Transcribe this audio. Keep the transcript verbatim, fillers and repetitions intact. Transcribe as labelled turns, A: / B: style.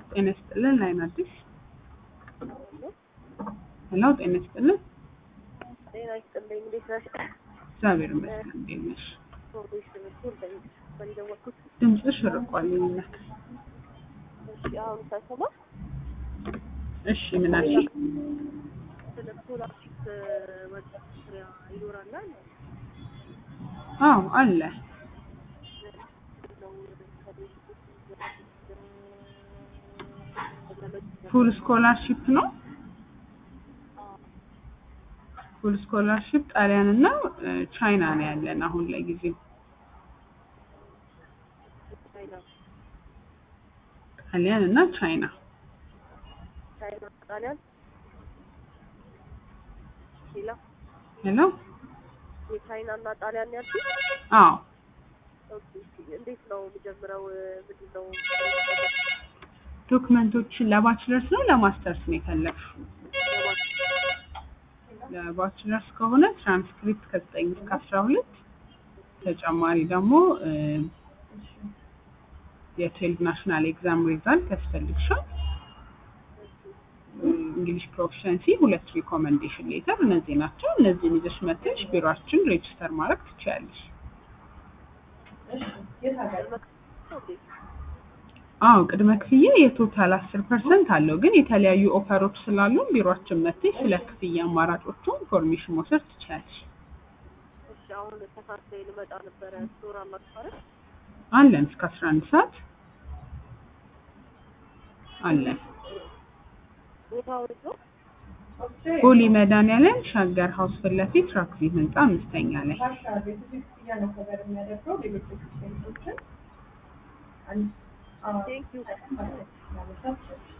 A: ጤና ይስጥልን ላይን አዲስ ሄሎ ጤና ይስጥልን
B: ጤና ይስጥልኝ እንዴት ነሽ?
A: እግዚአብሔር ይመስገን እንዴት ነሽ?
B: ፕሮዲስ ምትል በሚደወልኩት
A: ድምፅሽ ርቋል ይላል።
B: እሺ አሁን ሳይሰማ
A: እሺ ምን አልሽ?
B: ስለ ስኮላርሺፕ ወጣት ስራ ይኖራል አለ?
A: አዎ አለ። ፉል ስኮላርሺፕ ነው። ፉል ስኮላርሺፕ ጣሊያን እና ቻይና ነው ያለን አሁን ለጊዜው። ጣሊያን እና ቻይና
B: ቻይና ጣሊያን ሌላ
A: ሄሎ
B: የቻይና እና ጣሊያን ያልኩት?
A: አዎ
B: ኦኬ እንዴት ነው የሚጀምረው? ምንድነው
A: ዶክመንቶችን ለባችለርስ ነው ለማስተርስ ነው የፈለግሽው? ለባችለርስ ከሆነ ትራንስክሪፕት ከዘጠኝ እስከ አስራ ሁለት ተጨማሪ ደግሞ የትዌልቭ ናሽናል ኤግዛም ሪዛልት ያስፈልግሻል። እንግሊሽ ፕሮፊሸንሲ ሁለት ሪኮመንዴሽን ሌተር እነዚህ ናቸው። እነዚህን ይዘሽ መጥተሽ ቢሮአችን ሬጂስተር ማድረግ ትችያለሽ። አዎ ቅድመ ክፍያ የቶታል አስር ፐርሰንት አለው ግን የተለያዩ ኦፈሮች ስላሉ ቢሮአችን መጥተሽ ስለ ክፍያ አማራጮቹ ኢንፎርሜሽን መውሰድ ትችያለሽ።
B: እሺ አሁን ተፋሰይ ልመጣ ነበር ስቶር አማካሪ
A: አለን እስከ አስራ አንድ ሰዓት አለን።
B: ቦታው ነው
A: ቦሌ መድኃኒዓለም ሸገር ሃውስ ፊት ለፊት ትራክሲ ህንጻ አምስተኛ ላይ።
B: Thank you.